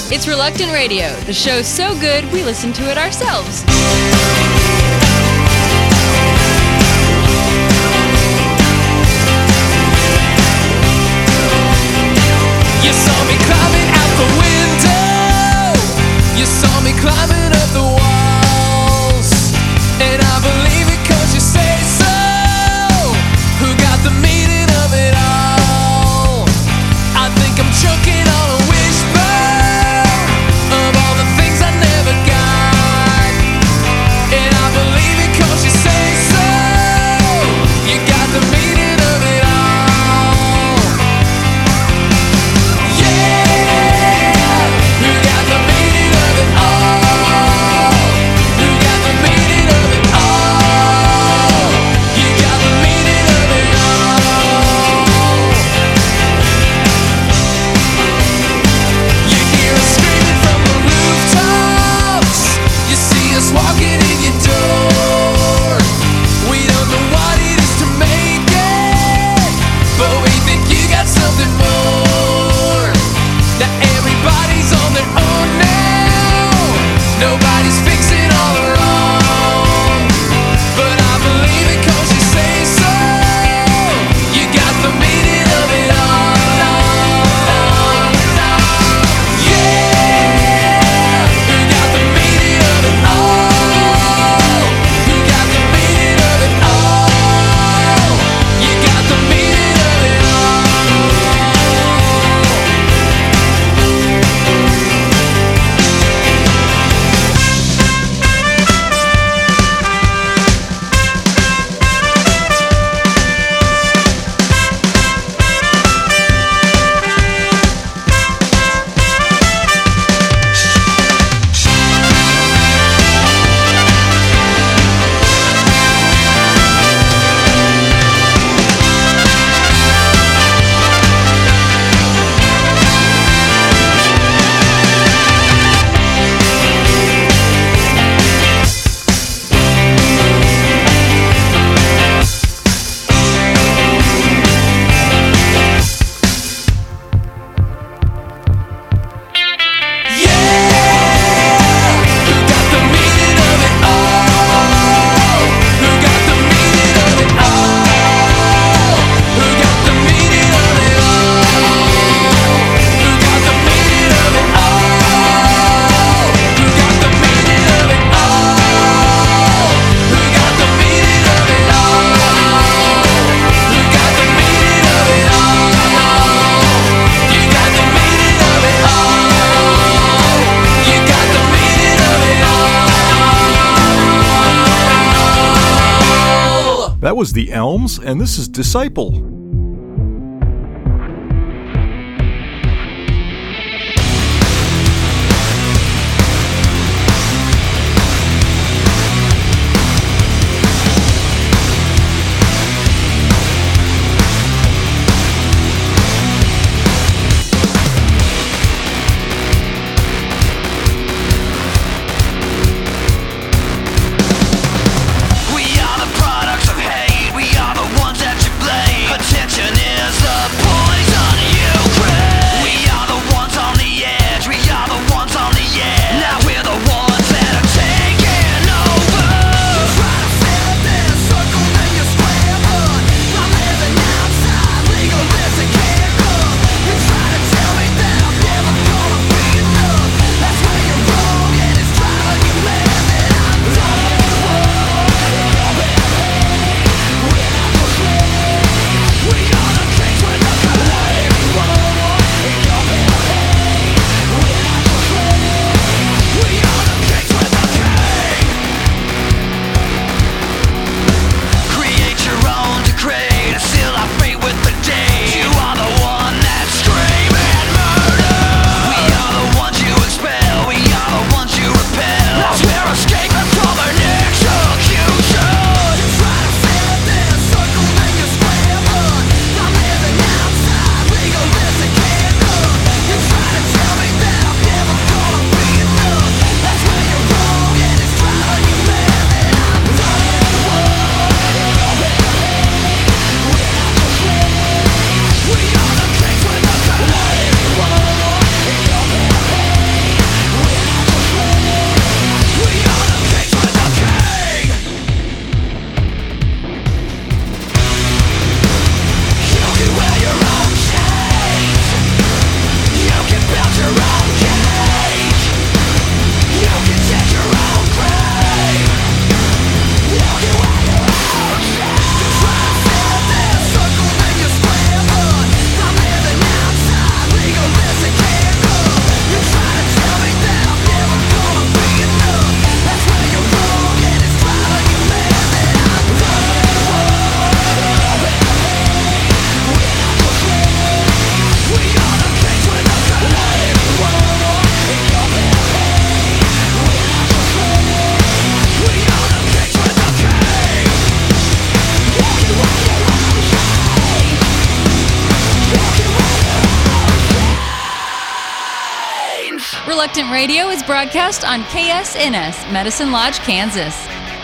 It's Reluctant Radio, the show so good we listen to it ourselves. You saw me climbing out the window. You saw me climbing up the walls. And I believe it 'cause you say so. Who got the meaning of it all? I think I'm choking on a wishbone of all the things I never got. And I believe it 'cause you say so. You got the meaning of it all. Yeah, who got the meaning of it all? Who got the meaning of it all? You got the meaning of it all. You hear us screaming from the rooftops. You see us walking in your door. We don't know what it is to make it, but we think you got something more. Now everybody's on their own now. Nobody's fixing all the wrong. But I believe it 'cause you say so. You got the meaning of it all. Yeah, who got the meaning of it all? Who got the meaning of it all? You got the meaning of it all. That was The Elms, and this is Disciple. We are the products of hate. We are the ones that you blame. Pretend Reluctant Radio is broadcast on KSNS, Medicine Lodge, Kansas.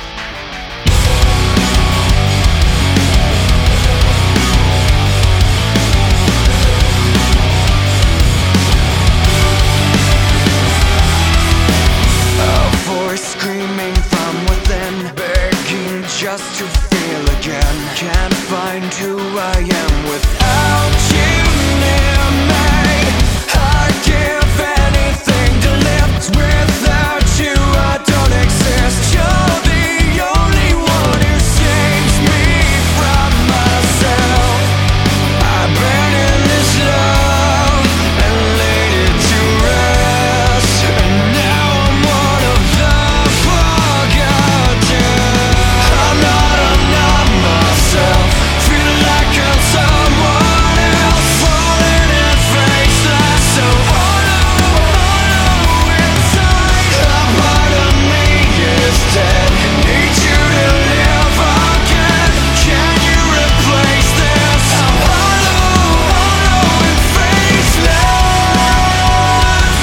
A voice screaming from within, begging just to feel again. Can't find who I am without you near me. I'd give anything to live. Without you I don't exist. You're the only one who saves me from myself. I've been in this love and laid it to rest, and now I'm one of the forgotten. I'm not myself. Feel like I'm someone else, falling and faceless, so hollow inside. A part of me is dead. Need you to live again. Can you replace this? I'm hollow and faceless.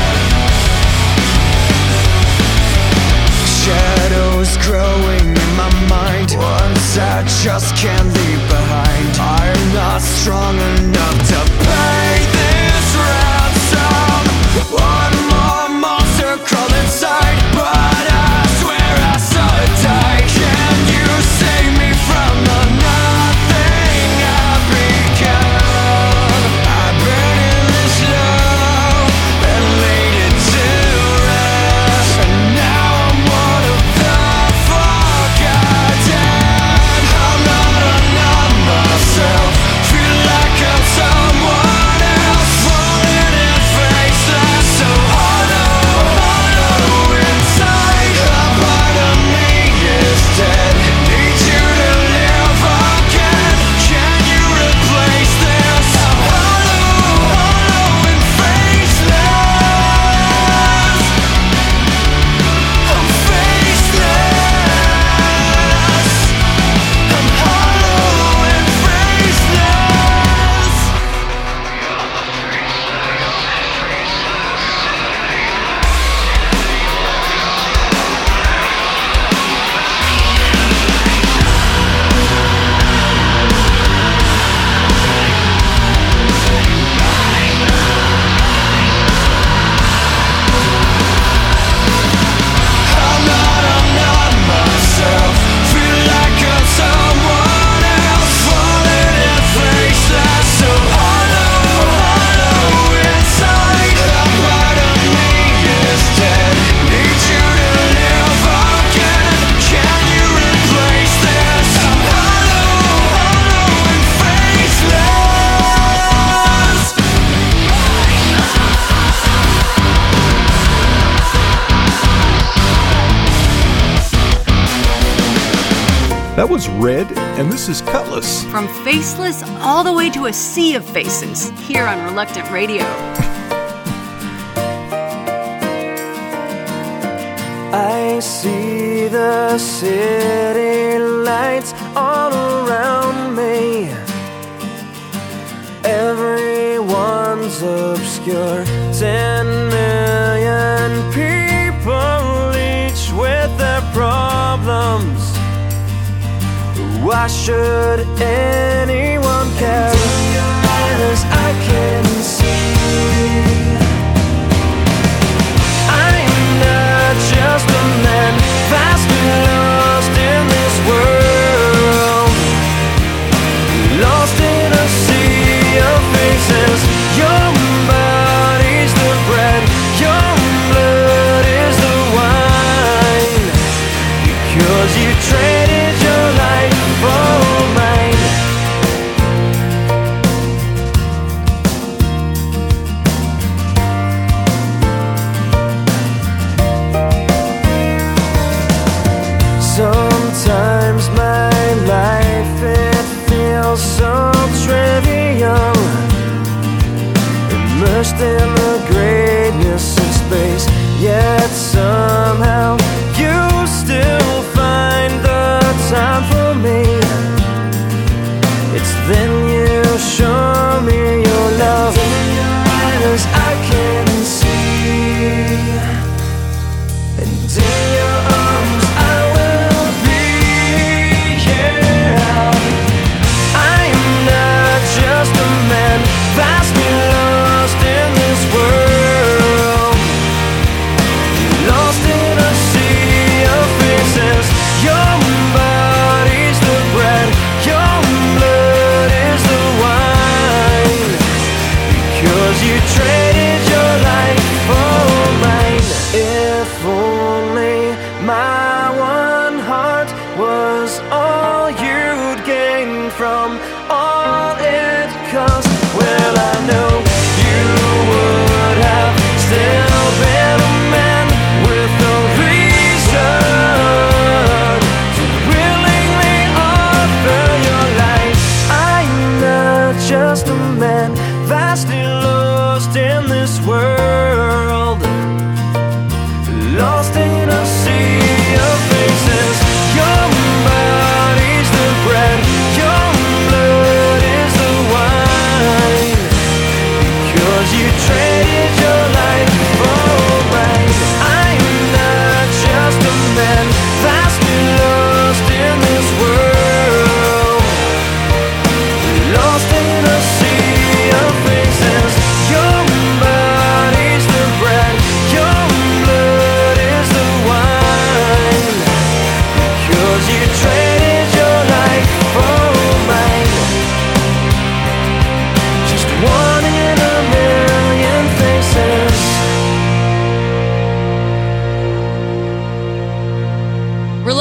Shadows growing in my mind, ones I just can't leave behind. I'm not strong enough to pay this ransom. One more monster crawled inside, but I swear I saw it die. Can you save me from the nothing I've become? I've been in this love and laid it to rest, and now I'm one of the forgotten. I'm not myself. Feel like I'm someone else, falling and faceless, so hollow inside. A part of me is dead. Need you to live again. Can you replace this? I'm hollow and faceless. I'm faceless. I'm hollow and faceless. I'm not myself. Feel like I'm someone else, falling and faceless, so hollow inside. A part of me is dead. Need you to live again. Can you replace this? I'm hollow and faceless. That was Red, and this is Cutlass. From faceless all the way to a sea of faces, here on Reluctant Radio. I see the city lights all around me. Everyone's obscure. 10 million people, each with their problems. Why should anyone care? In your eyes I can see I'm not just a man, fast and lost in this world, lost in a sea of faces. Your body's the bread, your blood is the wine, because you traded your life for mine.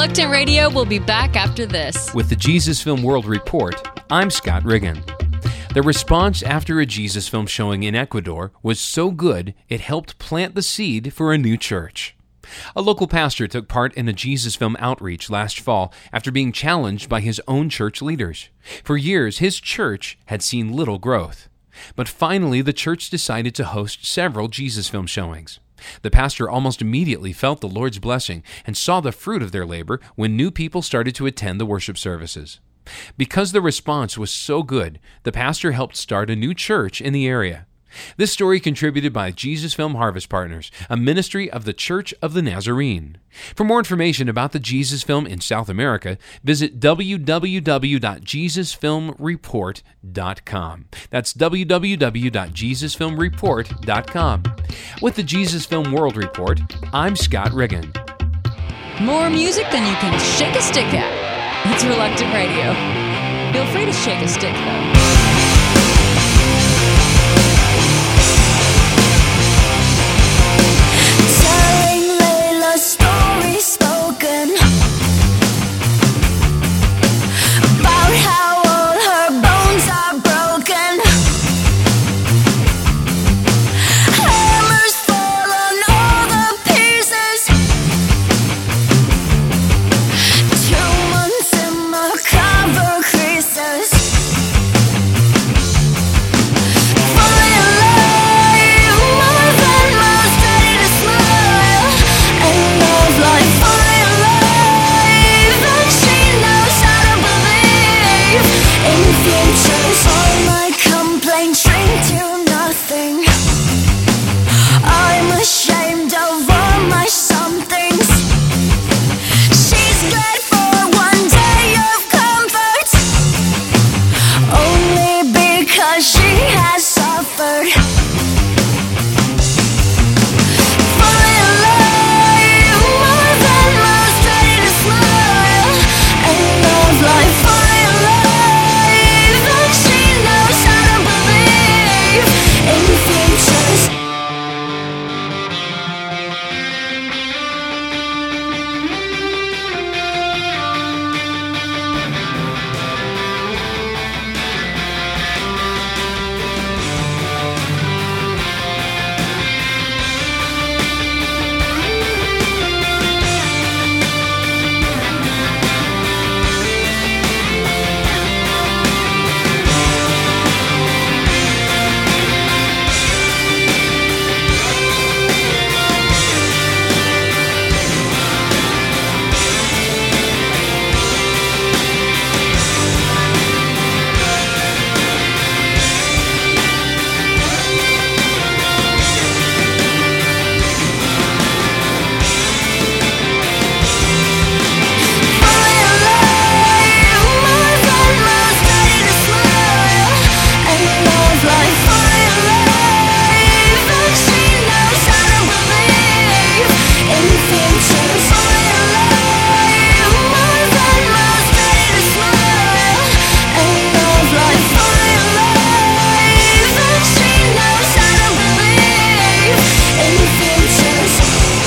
Reluctant Radio will be back after this. With the Jesus Film World Report, I'm Scott Riggin. The response after a Jesus film showing in Ecuador was so good, it helped plant the seed for a new church. A local pastor took part in a Jesus film outreach last fall after being challenged by his own church leaders. For years, his church had seen little growth. But finally, the church decided to host several Jesus film showings. The pastor almost immediately felt the Lord's blessing and saw the fruit of their labor when new people started to attend the worship services. Because the response was so good, the pastor helped start a new church in the area. This story contributed by Jesus Film Harvest Partners, a ministry of the Church of the Nazarene. For more information about the Jesus Film in South America, visit www.jesusfilmreport.com. That's www.jesusfilmreport.com. With the Jesus Film World Report, I'm Scott Riggin. More music than you can shake a stick at. It's Reluctant Radio. Feel free to shake a stick, though. Telling Layla's story spoken about how all her bones are broken. Hammers fall on all the pieces. 2 months in macabre creases. Fully alive, more than most, ready to smile and love life. Fully alive, and she knows how to believe in futures. All my complaints shrink to nothing. I'm ashamed of all my somethings. She's glad for one day of comfort, only because she has suffered. Fully alive, more than most, ready to smile and love life. Fully alive, and she knows how to believe in futures. Fully alive, more than most, ready to smile and love life. Fully alive, and she knows how to believe in futures. Fully alive, more than most, ready to smile and love life. Fully alive, and she knows how to believe in futures.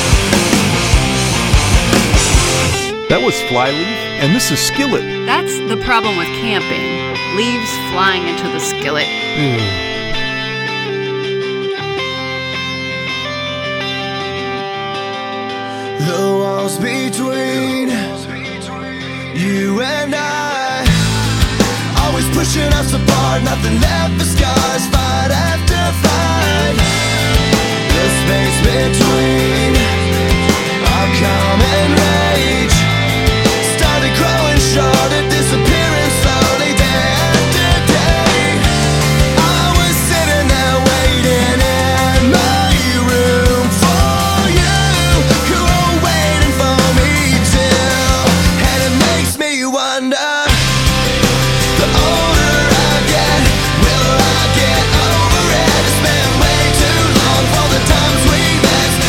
That was Flyleaf, and this is Skillet. That's the problem with camping. Leaves flying into the skillet. The walls between you and I, always pushing us apart, nothing left but scars, fight after fight. The space between our calm and rage started growing shorter, disappearing slowly day after day. I was sitting there waiting in my room for you. You were waiting for me too, and it makes me wonder. The older I get, will I get over it? It's been way too long for the times we missed.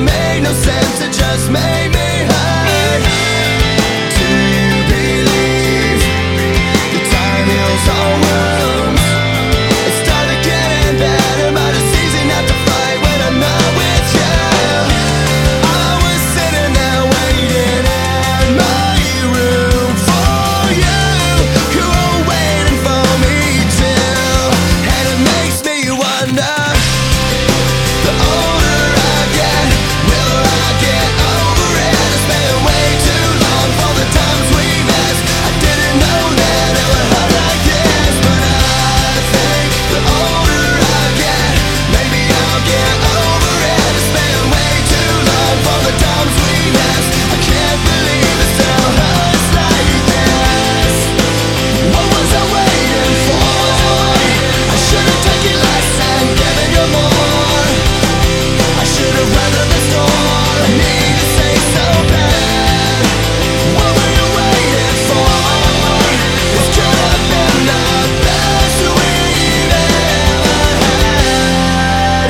made no sense, it just made me hurt. Do you believe the time heals all wounds? It started getting better, but it's easy not to fight when I'm not with you. I was sitting there waiting in my room for you. You were waiting for me too, and it makes me wonder. The older I get, will I get over it? It's been way too long for the times we missed. I didn't know that it would hurt like this, but I think the older I get, maybe I'll get over it. It's been way too long for the times we missed. I can't believe it still hurts like this. What was I waiting for? I should have taken less and given you more. I should have weathered the storm. I need to say so bad. What were you waiting for? This could have been the best we've ever had.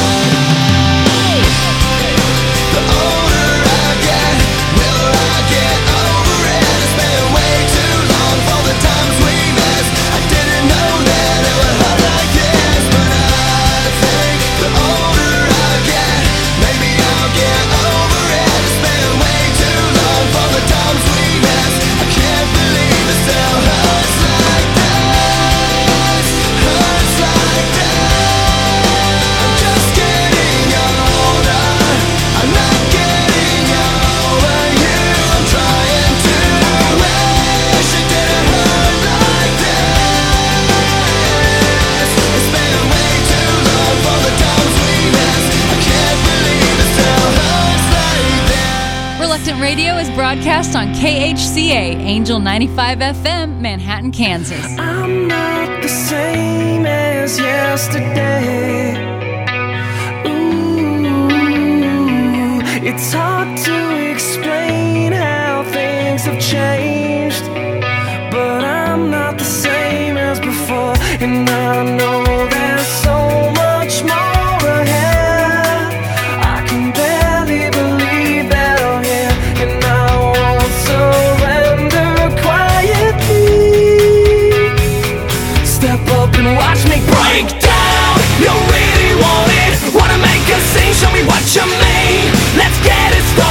The older I get, will I get over it? It's been way too long for the times we missed. I didn't know that it would hurt like this, but I think the older I get, maybe I'll get over it. It's been way too long for the times we missed. I can't believe it still hurts like this. Hurts like this. I'm just getting older. I'm not getting over you. I'm trying to wish it didn't hurt like this. It's been way too long for the times we missed. I can't believe it still hurts like this. Reluctant Radio is broadcast on KHCA, Angel 95 FM, Manhattan, Kansas. I'm not the same as yesterday. Ooh, it's hard to explain how things have changed, but I'm not the same as before, and I know there's so much more ahead. I can barely believe that I'm here, and I won't surrender quietly. Step up and watch me break down. You really want it? Wanna make a scene? Show me what you mean. Let's get it started.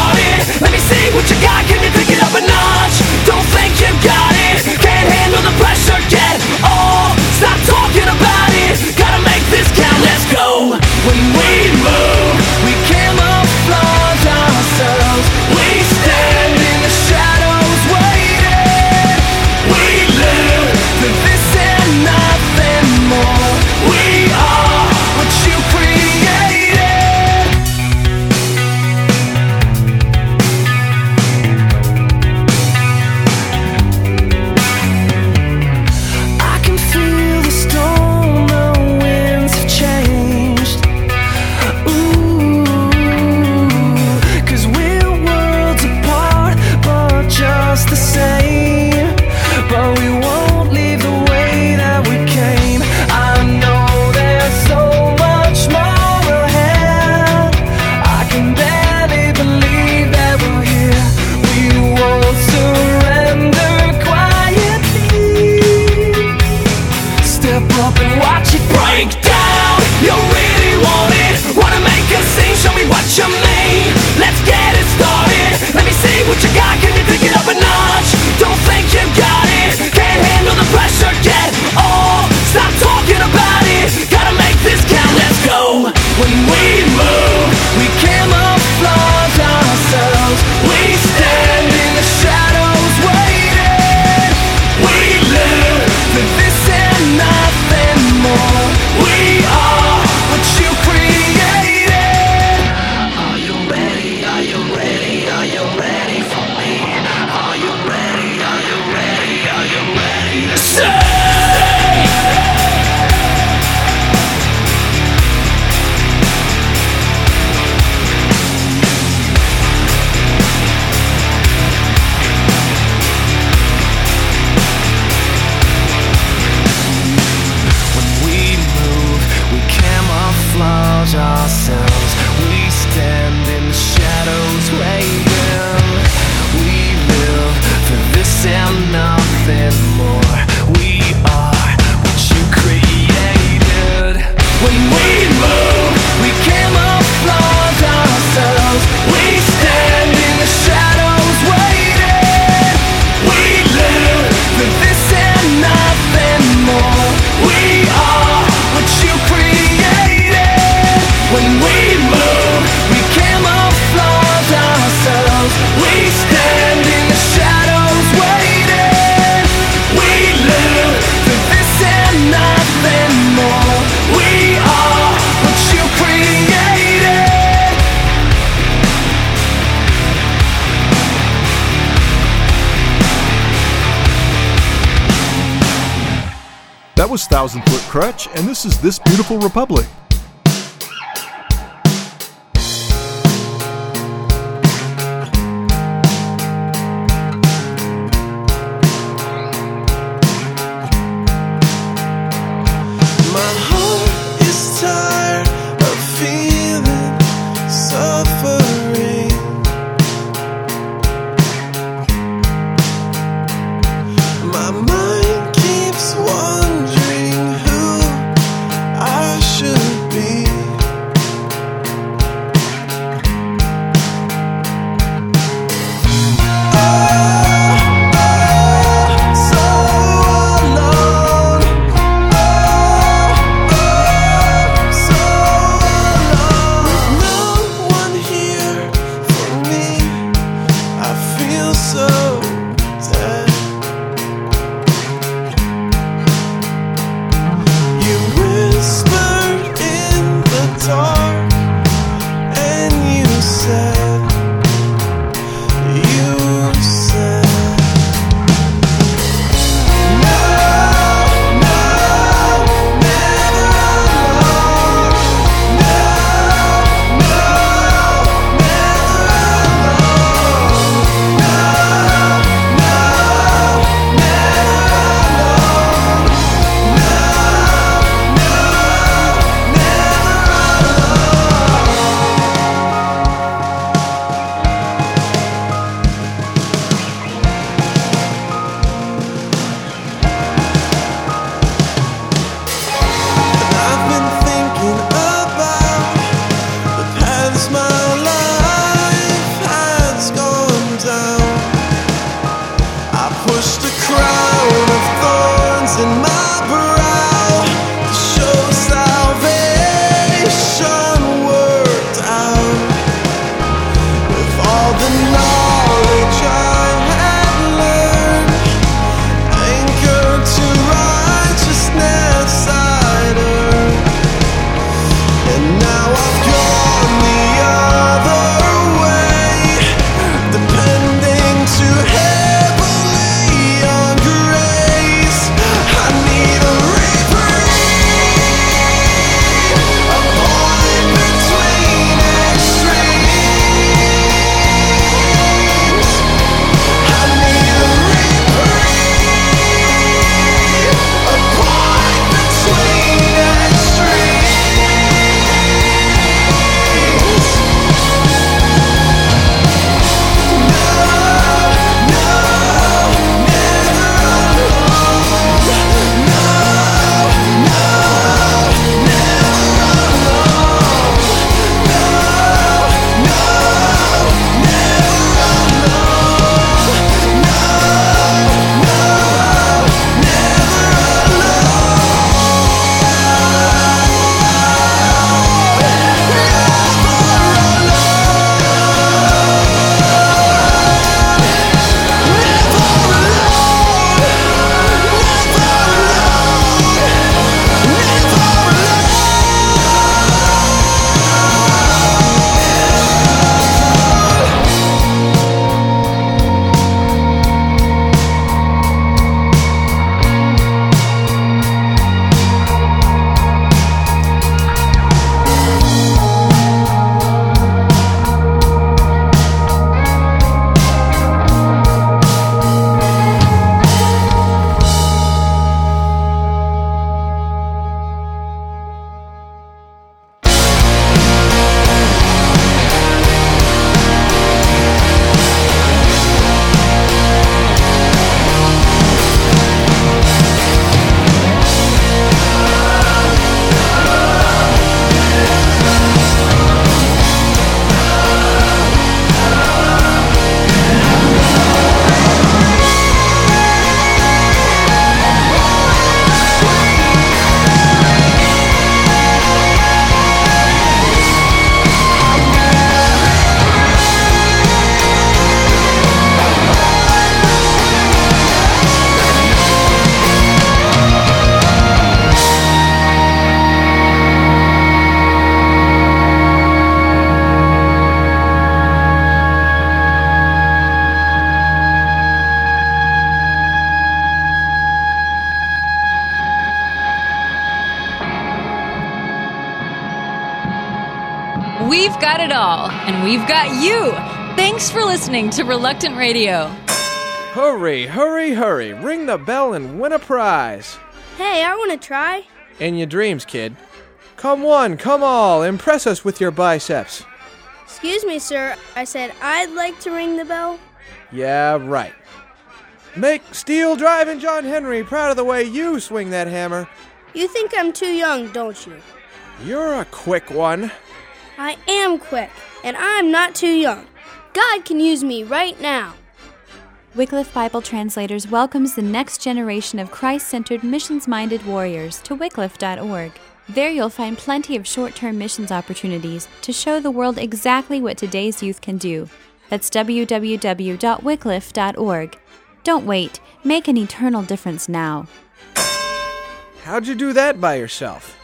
was Thousand Foot Crutch, and this is This Beautiful Republic. My heart is tired of feeling suffering. My mind keeps wondering who I should be. So alone. So alone. With no one here got it all, and we've got you. Thanks for listening to Reluctant Radio. Hurry, hurry, hurry. Ring the bell and win a prize. Hey, I want to try. In your dreams, kid. Come one, come all, impress us with your biceps. Excuse me, sir. I said I'd like to ring the bell. Yeah, right. Make steel driving John Henry proud of the way you swing that hammer. You think I'm too young, don't you? You're a quick one. I am quick, and I'm not too young. God can use me right now. Wycliffe Bible Translators welcomes the next generation of Christ-centered, missions-minded warriors to wycliffe.org. There you'll find plenty of short-term missions opportunities to show the world exactly what today's youth can do. That's www.wycliffe.org. Don't wait. Make an eternal difference now. How'd you do that by yourself?